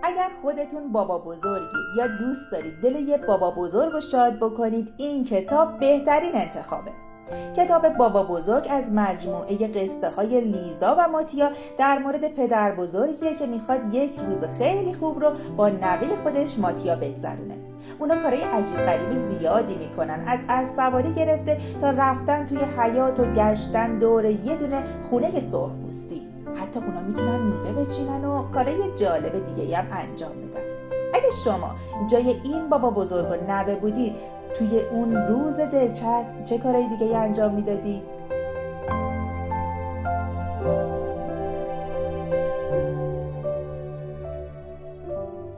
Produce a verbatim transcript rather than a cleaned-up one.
اگر خودتون بابا بزرگید یا دوست دارید دل یه بابا بزرگ رو شاد بکنید، این کتاب بهترین انتخابه. کتاب بابا بزرگ از مجموعه قصه های لیزا و ماتیا در مورد پدر بزرگیه که میخواد یک روز خیلی خوب رو با نوه خودش ماتیا بگذرونه. اونا کارهای عجیب غریب زیادی میکنن، از اسب‌سواری گرفته تا رفتن توی حیاط و گشتن دور یه دونه خونه سرخپوستی. حتی اونا میتونن میوه بچینن و کارهای جالب دیگه هم انجام بدن. اگه شما جای این بابا بزرگ و نوه بودید، توی اون روز دلچسب چه کارهای دیگه انجام میدادید؟